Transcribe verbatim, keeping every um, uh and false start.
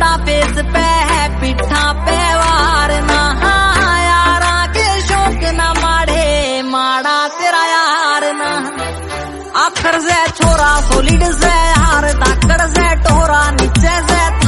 बड़ा पेस पे है पिठा पे वार ना, यारा के शौक ना माड़े माड़ा तेरा यार ना। आखर से छोरा सोलिड से यार, धाकड़ से टोरा नीचे से